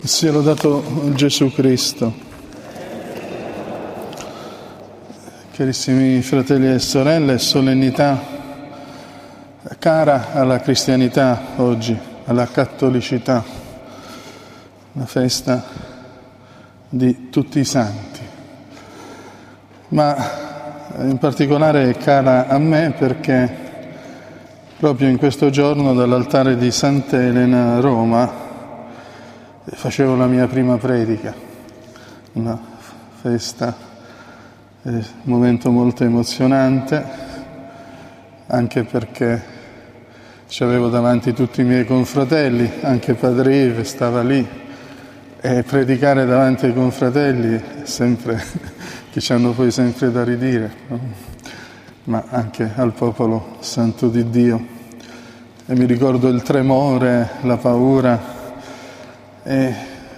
Sia lodato Gesù Cristo. Carissimi fratelli e sorelle, solennità cara alla cristianità oggi, alla cattolicità, la festa di tutti i santi, ma in particolare è cara a me perché proprio in questo giorno dall'altare di Sant'Elena a Roma facevo la mia prima predica, una festa, un momento molto emozionante, anche perché c'avevo davanti tutti i miei confratelli, anche Padre Yves stava lì, e predicare davanti ai confratelli è sempre, che ci hanno poi sempre da ridire, no? Ma anche al popolo santo di Dio. E mi ricordo il tremore, la paura, e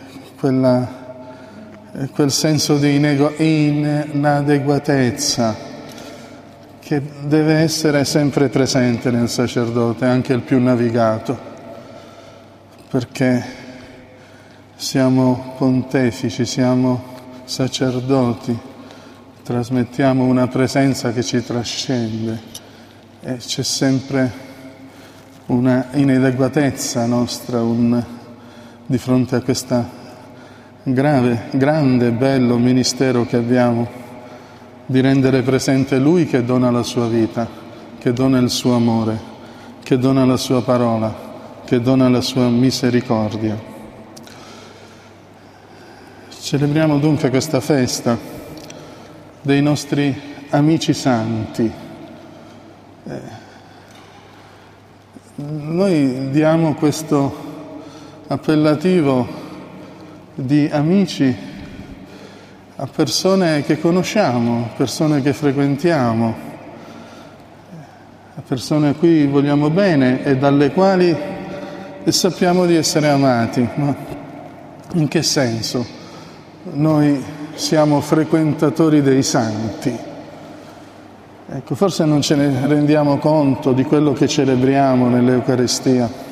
quel senso di inadeguatezza che deve essere sempre presente nel sacerdote, anche il più navigato, perché siamo pontefici, siamo sacerdoti, trasmettiamo una presenza che ci trascende e c'è sempre una inadeguatezza nostra, di fronte a questo grande, bello ministero che abbiamo, di rendere presente Lui che dona la sua vita, che dona il suo amore, che dona la sua parola, che dona la sua misericordia. Celebriamo dunque questa festa dei nostri amici santi. Noi diamo questo appellativo di amici a persone che conosciamo, persone che frequentiamo, a persone a cui vogliamo bene e dalle quali sappiamo di essere amati. Ma in che senso noi siamo frequentatori dei santi? Ecco, forse non ce ne rendiamo conto di quello che celebriamo nell'Eucaristia.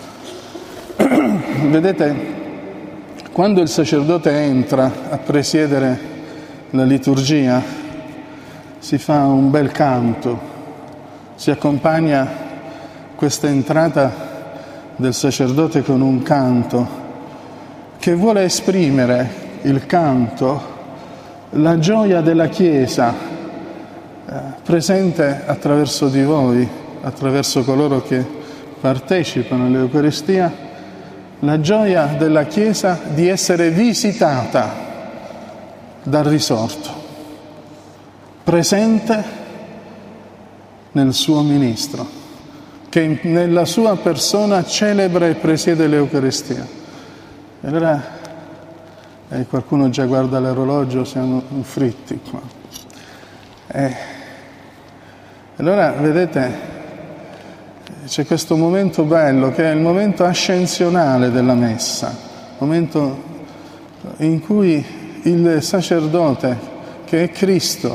Vedete, quando il sacerdote entra a presiedere la liturgia, si fa un bel canto, si accompagna questa entrata del sacerdote con un canto che vuole esprimere, il canto, la gioia della Chiesa presente attraverso di voi, attraverso coloro che partecipano all'Eucaristia, la gioia della Chiesa di essere visitata dal risorto, presente nel suo ministro, che nella sua persona celebra e presiede l'Eucaristia. E allora qualcuno già guarda l'orologio, siamo fritti qua. Allora, vedete, c'è questo momento bello che è il momento ascensionale della messa, momento in cui il sacerdote, che è Cristo,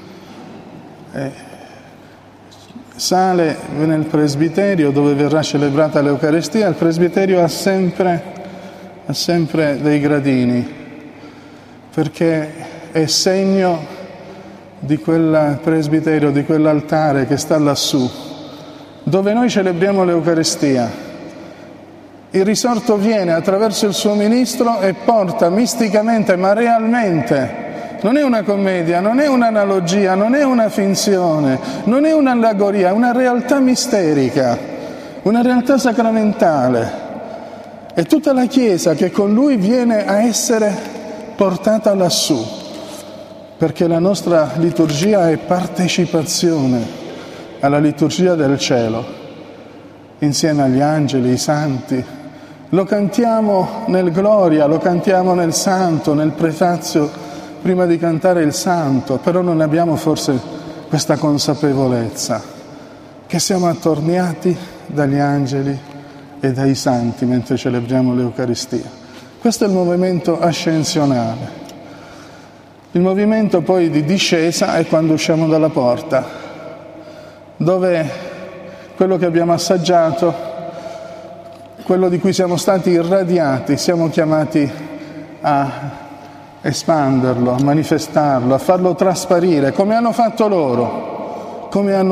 sale nel presbiterio dove verrà celebrata l'Eucaristia. Il presbiterio ha sempre dei gradini, perché è segno di quel presbiterio, di quell'altare che sta lassù, dove noi celebriamo l'Eucaristia. Il risorto viene attraverso il suo ministro e porta misticamente, ma realmente, non è una commedia, non è un'analogia, non è una finzione, non è un'allegoria, è una realtà misterica, una realtà sacramentale. È tutta la Chiesa che con Lui viene a essere portata lassù, perché la nostra liturgia è partecipazione alla liturgia del cielo, insieme agli angeli, i santi. Lo cantiamo nel Gloria, lo cantiamo nel Santo, nel prefazio, prima di cantare il Santo, però non abbiamo forse questa consapevolezza che siamo attorniati dagli angeli e dai santi mentre celebriamo l'Eucaristia. Questo è il movimento ascensionale. Il movimento poi di discesa è quando usciamo dalla porta, dove quello che abbiamo assaggiato quello di cui siamo stati irradiati, siamo chiamati a espanderlo, a manifestarlo, a farlo trasparire, come hanno fatto loro,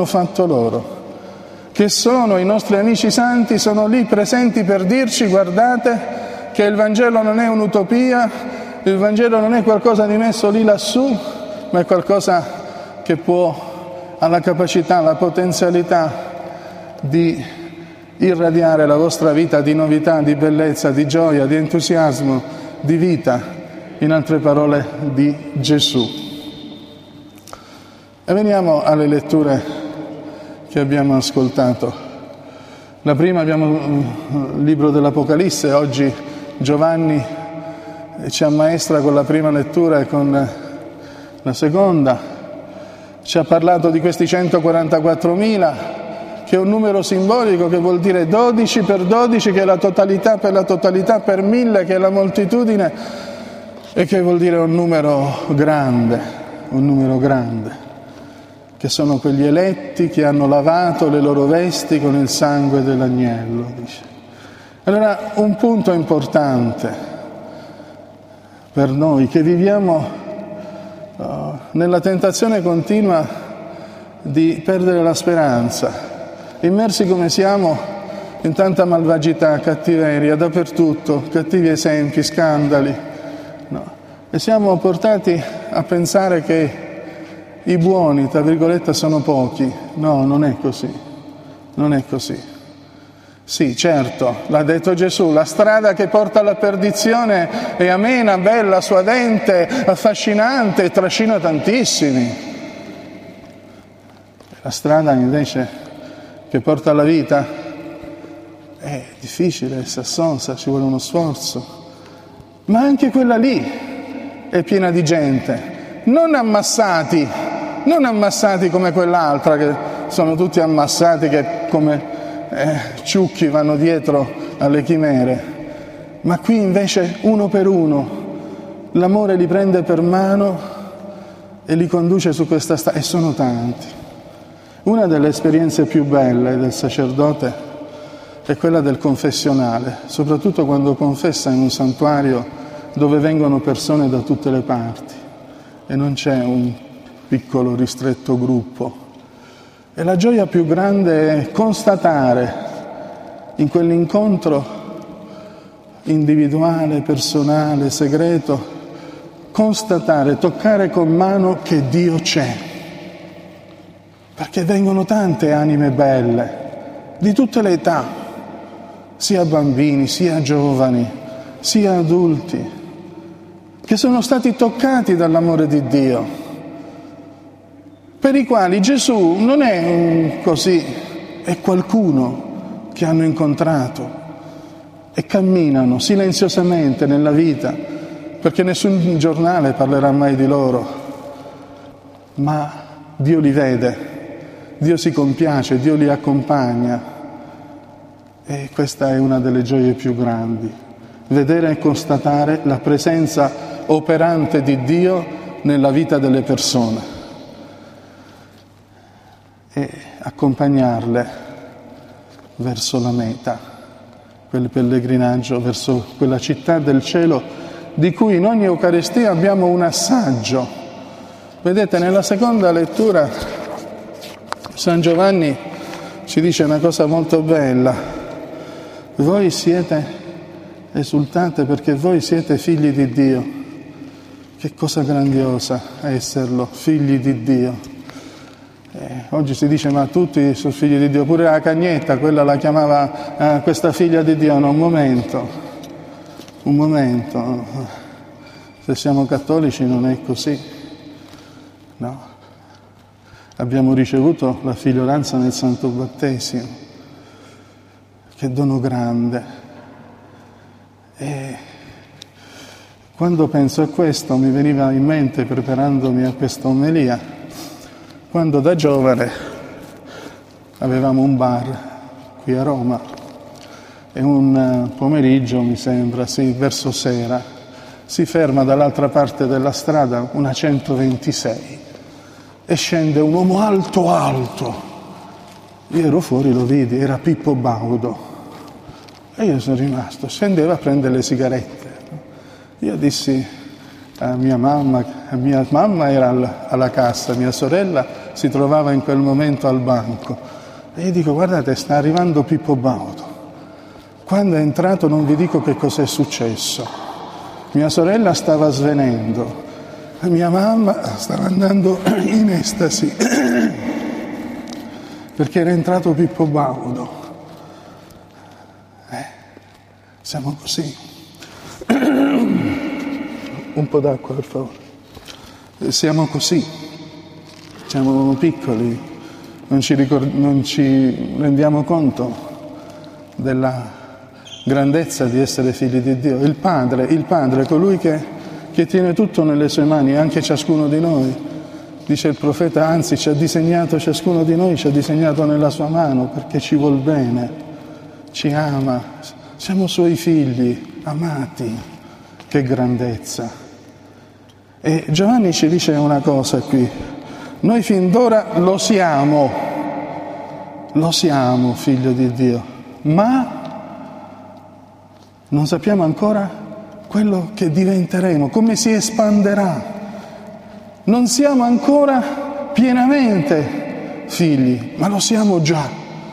che sono i nostri amici santi, sono lì presenti per dirci: guardate che il Vangelo non è un'utopia, il Vangelo non è qualcosa di messo lì lassù, ma è qualcosa che ha la capacità, la potenzialità di irradiare la vostra vita di novità, di bellezza, di gioia, di entusiasmo, di vita, in altre parole di Gesù. E veniamo alle letture che abbiamo ascoltato. La prima abbiamo il libro dell'Apocalisse. Oggi Giovanni ci ammaestra con la prima lettura e con la seconda. Ci ha parlato di questi 144.000, che è un numero simbolico, che vuol dire 12 per 12, che è la totalità per la totalità, per 1000 che è la moltitudine, e che vuol dire un numero grande, che sono quegli eletti che hanno lavato le loro vesti con il sangue dell'agnello, dice. Allora, un punto importante per noi che viviamo nella tentazione continua di perdere la speranza, immersi come siamo in tanta malvagità, cattiveria, dappertutto, cattivi esempi, scandali, no? E siamo portati a pensare che i buoni, tra virgolette, sono pochi. No, non è così. Sì, certo, l'ha detto Gesù, la strada che porta alla perdizione è amena, bella, suadente, affascinante, trascina tantissimi. La strada invece che porta alla vita è difficile, è sassosa, ci vuole uno sforzo. Ma anche quella lì è piena di gente, non ammassati come quell'altra, che sono tutti ammassati che come ciucchi vanno dietro alle chimere, ma qui invece uno per uno l'amore li prende per mano e li conduce su questa strada, e sono tanti. Una delle esperienze più belle del sacerdote è quella del confessionale, soprattutto quando confessa in un santuario dove vengono persone da tutte le parti e non c'è un piccolo ristretto gruppo. E la gioia più grande è constatare in quell'incontro individuale, personale, segreto, constatare, toccare con mano che Dio c'è. Perché vengono tante anime belle, di tutte le età, sia bambini, sia giovani, sia adulti, che sono stati toccati dall'amore di Dio, per i quali Gesù non è un così, è qualcuno che hanno incontrato e camminano silenziosamente nella vita, perché nessun giornale parlerà mai di loro, ma Dio li vede, Dio si compiace, Dio li accompagna, e questa è una delle gioie più grandi, vedere e constatare la presenza operante di Dio nella vita delle persone e accompagnarle verso la meta, quel pellegrinaggio verso quella città del cielo di cui in ogni Eucaristia abbiamo un assaggio. Vedete, nella seconda lettura San Giovanni ci dice una cosa molto bella: voi esultate perché voi siete figli di Dio. Che cosa grandiosa esserlo, figli di Dio. Oggi si dice ma tutti sono figli di Dio, pure la Cagnetta, quella la chiamava questa figlia di Dio. No, un momento, se siamo cattolici non è così, no, abbiamo ricevuto la figliolanza nel Santo Battesimo, che dono grande, e quando penso a questo mi veniva in mente, preparandomi a questa omelia, quando da giovane avevamo un bar qui a Roma e un pomeriggio, mi sembra, sì, verso sera, si ferma dall'altra parte della strada una 126 e scende un uomo alto. Io ero fuori, lo vidi, era Pippo Baudo. E io sono rimasto, scendeva a prendere le sigarette. Io dissi a mia mamma era alla cassa, mia sorella si trovava in quel momento al banco. E io dico, guardate, sta arrivando Pippo Baudo. Quando è entrato non vi dico che cos'è successo. Mia sorella stava svenendo, mia mamma stava andando in estasi, perché era entrato Pippo Baudo. Siamo così. Un po' d'acqua, per favore. Siamo così. Siamo piccoli, non ci rendiamo conto della grandezza di essere figli di Dio. Il Padre, colui che tiene tutto nelle sue mani, anche ciascuno di noi. Dice il profeta, anzi ci ha disegnato, ciascuno di noi ci ha disegnato nella sua mano, perché ci vuol bene, ci ama. Siamo suoi figli, amati, che grandezza. E Giovanni ci dice una cosa qui, noi fin d'ora lo siamo figlio di Dio, ma non sappiamo ancora quello che diventeremo, come si espanderà. Non siamo ancora pienamente figli, ma lo siamo già.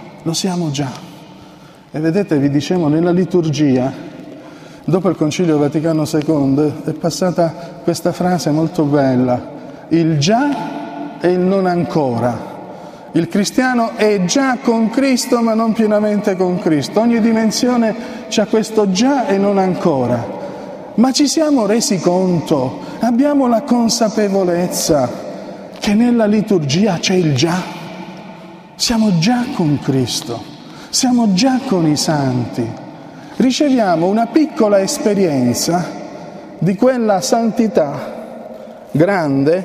E vedete, vi dicevo, nella liturgia, dopo il Concilio Vaticano II, è passata questa frase molto bella, il già e il non ancora. Il cristiano è già con Cristo, ma non pienamente con Cristo. Ogni dimensione c'ha questo già e non ancora. Ma ci siamo resi conto, abbiamo la consapevolezza che nella liturgia c'è il già. Siamo già con Cristo. Siamo già con i santi, riceviamo una piccola esperienza di quella santità grande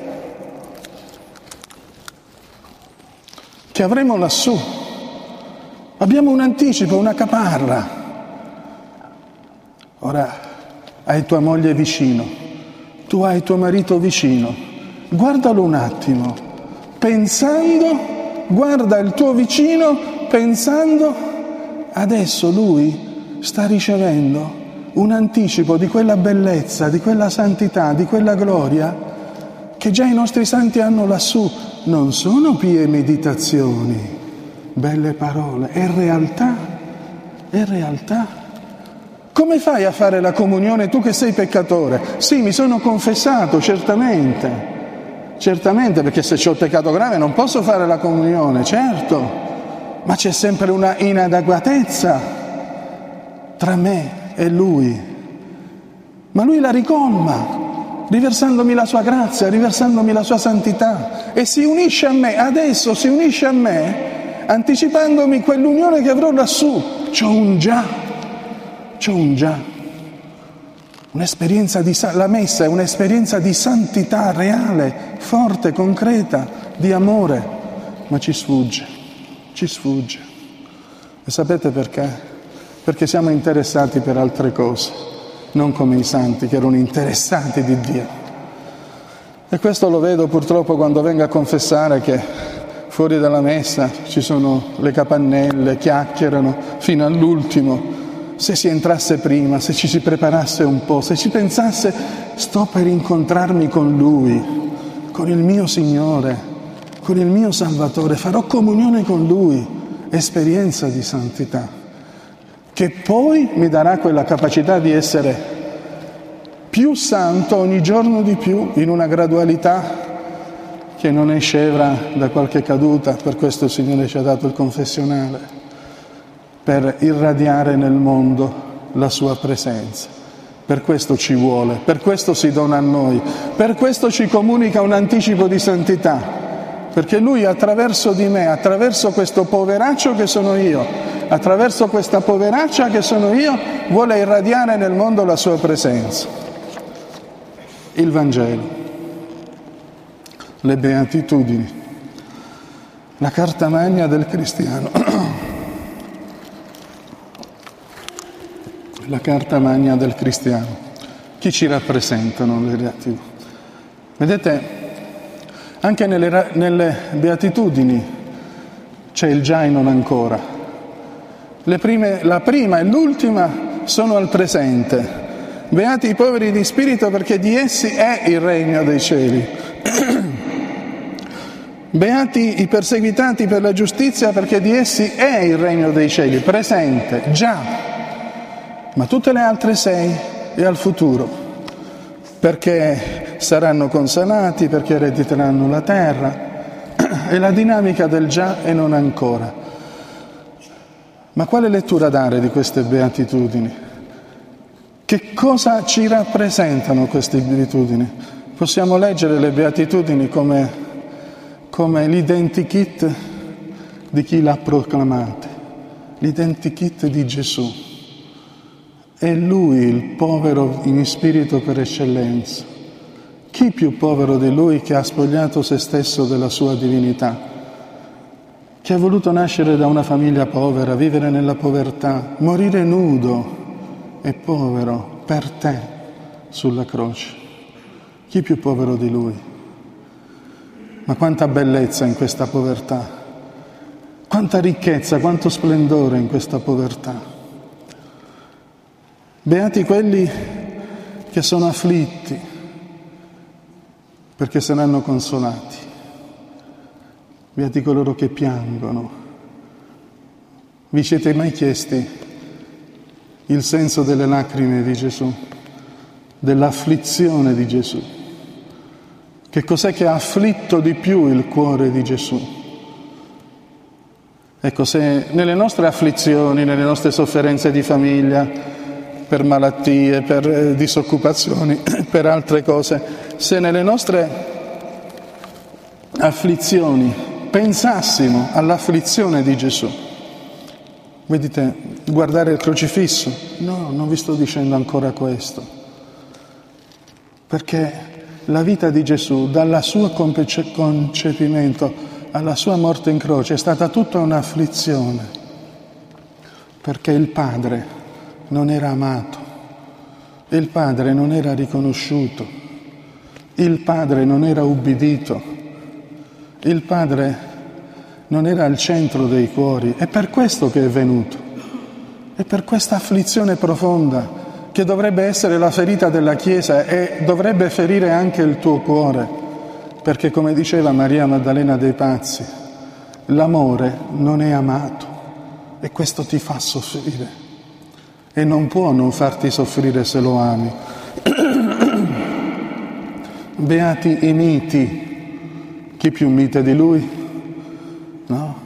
che avremo lassù. Abbiamo un anticipo, una caparra. Ora hai tua moglie vicino, tu hai tuo marito vicino, guardalo un attimo, guarda il tuo vicino pensando, adesso lui sta ricevendo un anticipo di quella bellezza, di quella santità, di quella gloria che già i nostri santi hanno lassù. Non sono pie meditazioni, belle parole, è realtà. Come fai a fare la comunione tu che sei peccatore? Sì, mi sono confessato, certamente, perché se c'ho peccato grave non posso fare la comunione, certo. Ma c'è sempre una inadeguatezza tra me e Lui. Ma Lui la ricolma, riversandomi la sua grazia, riversandomi la sua santità. E si unisce a me, adesso si unisce a me, anticipandomi quell'unione che avrò lassù. C'ho un già. La messa è un'esperienza di santità reale, forte, concreta, di amore, ma ci sfugge. E sapete perché? Perché siamo interessati per altre cose, non come i santi che erano interessati di Dio. E questo lo vedo purtroppo quando vengo a confessare che fuori dalla messa ci sono le capannelle, chiacchierano fino all'ultimo. Se si entrasse prima, se ci si preparasse un po', se ci pensasse sto per incontrarmi con Lui, con il mio Signore, con il mio Salvatore, farò comunione con Lui, esperienza di santità, che poi mi darà quella capacità di essere più santo ogni giorno di più, in una gradualità che non è scevra da qualche caduta. Per questo il Signore ci ha dato il confessionale, per irradiare nel mondo la sua presenza. Per questo ci vuole, per questo si dona a noi, per questo ci comunica un anticipo di santità. Perché Lui attraverso di me, attraverso questo poveraccio che sono io, attraverso questa poveraccia che sono io, vuole irradiare nel mondo la sua presenza. Il Vangelo, le beatitudini, la carta magna del cristiano. La carta magna del cristiano. Chi ci rappresentano le beatitudini? Vedete, anche nelle beatitudini c'è il già e non ancora. La prima e l'ultima sono al presente. Beati i poveri di spirito, perché di essi è il regno dei cieli. Beati i perseguitati per la giustizia, perché di essi è il regno dei cieli. Presente, già. Ma tutte le altre 6 è al futuro, perché saranno consolati, perché erediteranno la terra. È la dinamica del già e non ancora. Ma quale lettura dare di queste beatitudini? Che cosa ci rappresentano queste beatitudini? Possiamo leggere le beatitudini come l'identikit di chi l'ha proclamate, l'identikit di Gesù. È Lui il povero in spirito per eccellenza. Chi più povero di Lui, che ha spogliato se stesso della sua divinità, che ha voluto nascere da una famiglia povera, vivere nella povertà, morire nudo e povero per te sulla croce. Chi più povero di Lui? Ma quanta bellezza in questa povertà, quanta ricchezza, quanto splendore in questa povertà. Beati quelli che sono afflitti, perché saranno consolati. Beati coloro che piangono. Vi siete mai chiesti il senso delle lacrime di Gesù, dell'afflizione di Gesù? Che cos'è che ha afflitto di più il cuore di Gesù? Ecco, se nelle nostre afflizioni, nelle nostre sofferenze di famiglia, per malattie, per disoccupazioni, per altre cose, se nelle nostre afflizioni pensassimo all'afflizione di Gesù, voi dite, guardare il crocifisso? No, non vi sto dicendo ancora questo. Perché la vita di Gesù, dal suo concepimento alla sua morte in croce, è stata tutta un'afflizione. Perché il Padre non era amato, il Padre non era riconosciuto, il Padre non era ubbidito, il Padre non era al centro dei cuori. È per questo che è venuto, è per questa afflizione profonda che dovrebbe essere la ferita della Chiesa e dovrebbe ferire anche il tuo cuore, perché come diceva Maria Maddalena dei Pazzi, l'amore non è amato e questo ti fa soffrire e non può non farti soffrire se lo ami. Beati i miti, chi più mite di lui? No?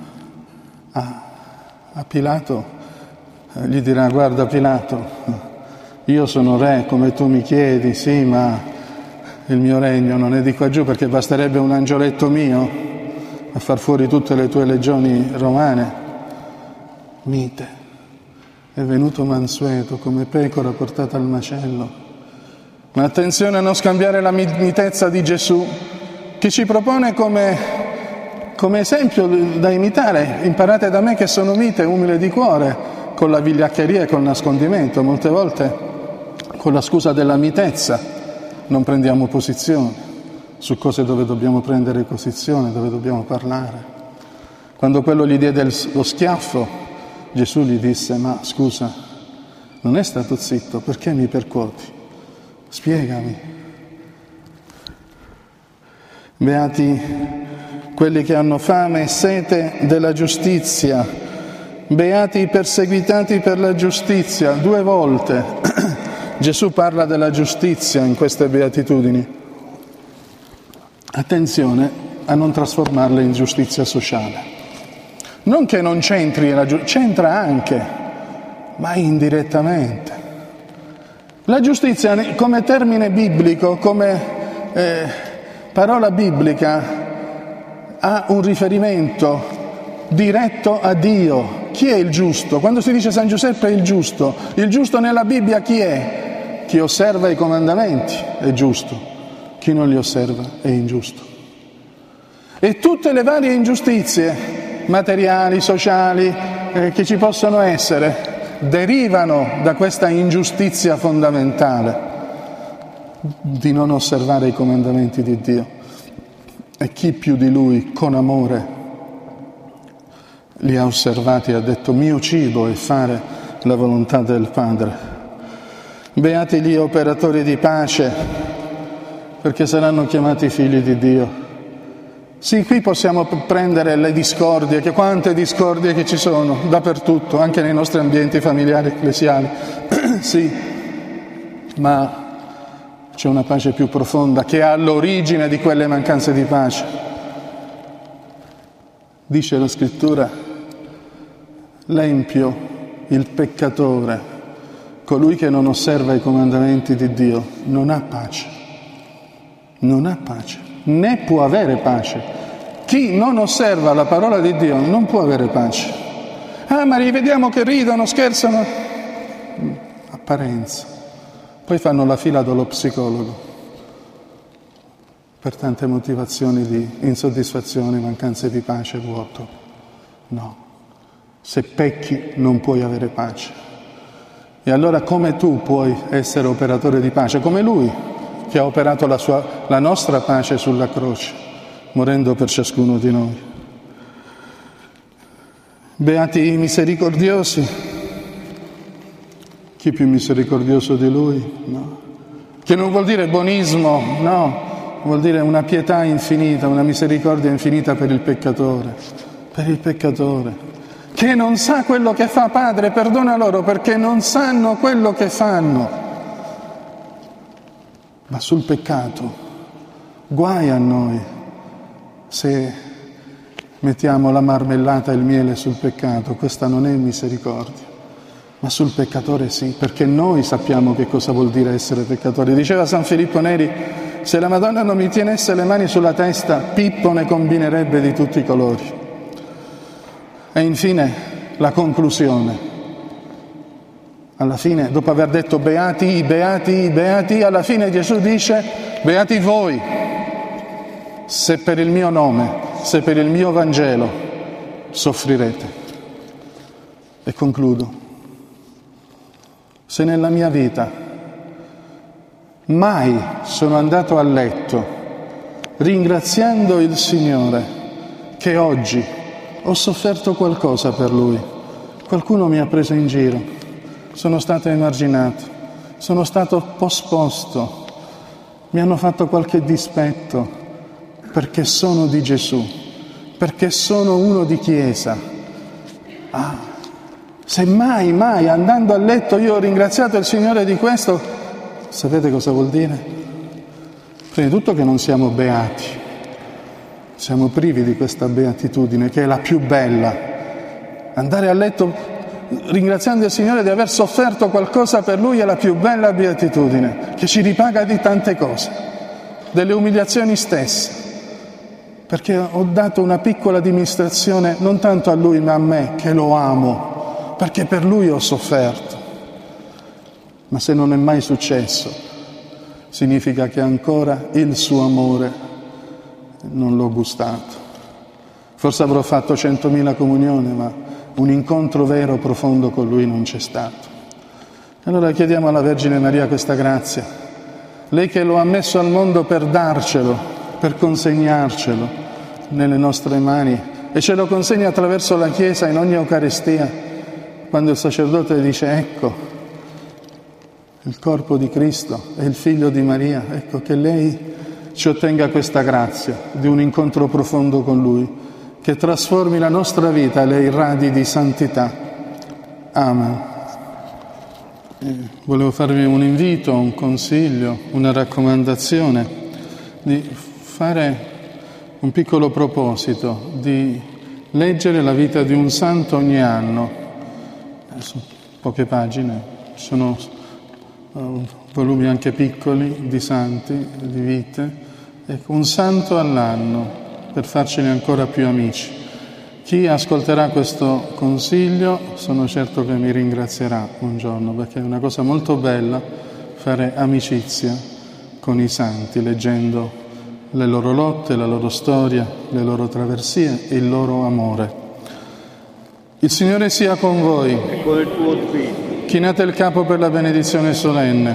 A Pilato gli dirà, guarda Pilato, io sono re come tu mi chiedi, sì, ma il mio regno non è di qua giù, perché basterebbe un angioletto mio a far fuori tutte le tue legioni romane. Mite, è venuto mansueto come pecora portata al macello. Ma attenzione a non scambiare la mitezza di Gesù, che ci propone come esempio da imitare. Imparate da me che sono mite e umile di cuore, con la vigliaccheria e col nascondimento. Molte volte con la scusa della mitezza non prendiamo posizione su cose dove dobbiamo prendere posizione, dove dobbiamo parlare. Quando quello gli diede lo schiaffo, Gesù gli disse, ma scusa, non è stato zitto, perché mi percuoti? Spiegami. Beati quelli che hanno fame e sete della giustizia, beati i perseguitati per la giustizia. 2 volte Gesù parla della giustizia in queste beatitudini. Attenzione a non trasformarle in giustizia sociale. Non che non c'entri la giustizia, c'entra anche, ma indirettamente. La giustizia come termine biblico, come parola biblica, ha un riferimento diretto a Dio. Chi è il giusto? Quando si dice San Giuseppe è il giusto nella Bibbia chi è? Chi osserva i comandamenti è giusto, chi non li osserva è ingiusto. E tutte le varie ingiustizie materiali, sociali, che ci possono essere, derivano da questa ingiustizia fondamentale di non osservare i comandamenti di Dio. E chi più di Lui, con amore, li ha osservati e ha detto: mio cibo è fare la volontà del Padre. Beati gli operatori di pace, perché saranno chiamati figli di Dio. Sì, qui possiamo prendere le discordie, che quante discordie che ci sono dappertutto, anche nei nostri ambienti familiari ecclesiali. Sì, ma c'è una pace più profonda che è all'origine di quelle mancanze di pace. Dice la Scrittura: l'empio, il peccatore, colui che non osserva i comandamenti di Dio, non ha pace. Non ha pace, né può avere pace. Chi non osserva la parola di Dio non può avere pace. Ah, ma li vediamo che ridono, scherzano. Apparenza. Poi fanno la fila dallo psicologo per tante motivazioni di insoddisfazione, mancanze di pace, vuoto. No, se pecchi non puoi avere pace. E allora come tu puoi essere operatore di pace? Come Lui, che ha operato la nostra pace sulla croce, morendo per ciascuno di noi. Beati i misericordiosi. Chi più misericordioso di Lui? No. Che non vuol dire buonismo, no. Vuol dire una pietà infinita, una misericordia infinita per il peccatore. Per il peccatore. Che non sa quello che fa. Padre, perdona loro perché non sanno quello che fanno. Ma sul peccato, guai a noi se mettiamo la marmellata e il miele sul peccato. Questa non è misericordia. Ma sul peccatore sì, perché noi sappiamo che cosa vuol dire essere peccatori. Diceva San Filippo Neri: se la Madonna non mi tenesse le mani sulla testa, Pippo ne combinerebbe di tutti i colori. E infine la conclusione. Alla fine, dopo aver detto beati, beati, beati, alla fine Gesù dice: beati voi, se per il mio nome, se per il mio Vangelo soffrirete. E concludo. Se nella mia vita mai sono andato a letto ringraziando il Signore che oggi ho sofferto qualcosa per Lui, qualcuno mi ha preso in giro, sono stato emarginato, sono stato posposto, mi hanno fatto qualche dispetto perché sono di Gesù, perché sono uno di Chiesa. Se mai andando a letto io ho ringraziato il Signore di questo, sapete cosa vuol dire? Prima di tutto che non siamo beati, siamo privi di questa beatitudine che è la più bella. Andare a letto ringraziando il Signore di aver sofferto qualcosa per Lui è la più bella beatitudine, che ci ripaga di tante cose, delle umiliazioni stesse, perché ho dato una piccola dimostrazione non tanto a Lui ma a me, che lo amo, perché per Lui ho sofferto. Ma se non è mai successo, significa che ancora il suo amore non l'ho gustato. Forse avrò fatto 100.000 comunioni, ma un incontro vero, profondo con Lui non c'è stato. Allora chiediamo alla Vergine Maria questa grazia. Lei che lo ha messo al mondo per darcelo, per consegnarcelo nelle nostre mani, e ce lo consegna attraverso la Chiesa in ogni Eucaristia, quando il sacerdote dice: ecco il corpo di Cristo e il figlio di Maria, ecco che lei ci ottenga questa grazia di un incontro profondo con Lui, che trasformi la nostra vita e le irradi di santità. Amen. Volevo farvi un invito, un consiglio, una raccomandazione di fare un piccolo proposito, di leggere la vita di un santo ogni anno. Sono poche pagine, sono volumi anche piccoli di santi, di vite, ecco, un santo all'anno per farcene ancora più amici. Chi ascolterà questo consiglio sono certo che mi ringrazierà un giorno, perché è una cosa molto bella fare amicizia con i santi, leggendo le loro lotte, la loro storia, le loro traversie e il loro amore. Il Signore sia con voi. E con il tuo spirito. Chinate il capo per la benedizione solenne.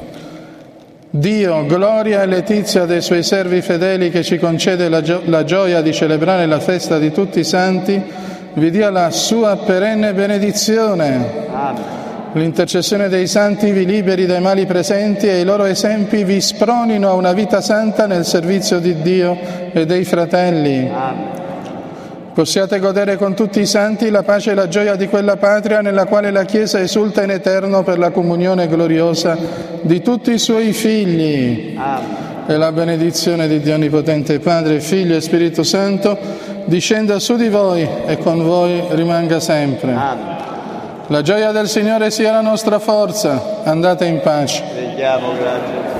Dio, gloria e letizia dei Suoi servi fedeli, che ci concede la gioia di celebrare la festa di tutti i santi, vi dia la sua perenne benedizione. Amen. L'intercessione dei santi vi liberi dai mali presenti e i loro esempi vi spronino a una vita santa nel servizio di Dio e dei fratelli. Amen. Possiate godere con tutti i santi la pace e la gioia di quella patria nella quale la Chiesa esulta in eterno per la comunione gloriosa di tutti i suoi figli. Amen. E la benedizione di Dio Onnipotente, Padre, Figlio e Spirito Santo, discenda su di voi e con voi rimanga sempre. Amen. La gioia del Signore sia la nostra forza. Andate in pace. Preghiamo, grazie.